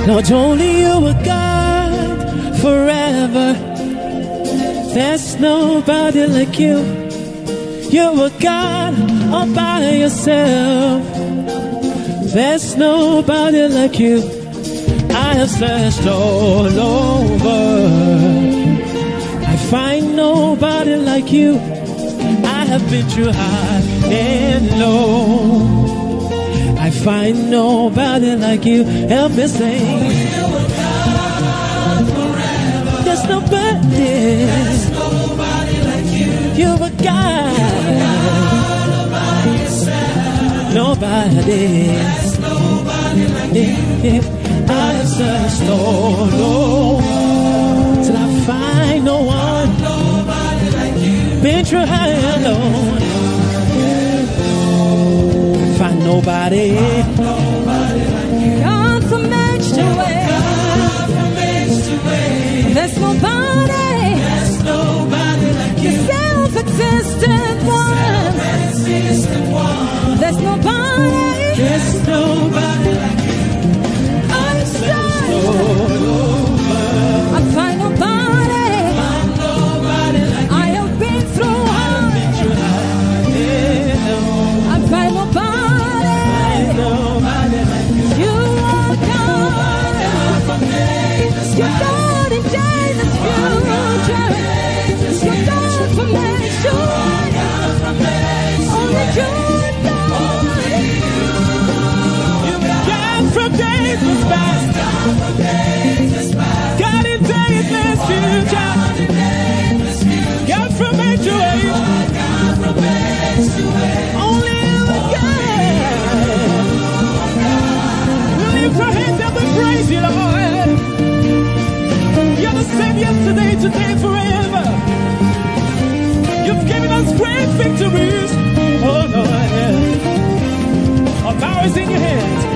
Lord, only you are God forever. There's nobody like you. You are God all by yourself. There's nobody like you. I have searched all over. I find nobody like you. I have been through high and low. I find nobody like you. Help me sing. There's nobody. There's nobody like you. You are God. All by yourself. Nobody. There's nobody like you. I have searched all over till I find no one. Nobody like you. Been through high and low. Find nobody. God from age to age. There's nobody. There's nobody like you. Self-existent one. There's nobody. There's nobody like you. I'm I find nobody. I have been through hard. I find nobody. You are God. You're God in days of future. You're God from age to age. Only you are God. You're God from days past. God in days future. God from age to age. Only you are God. We lift our hands up and praise you, Lord. You're the same yesterday, today, forever. You've given us great victories. Oh Lord, yeah. Our power is in your hands.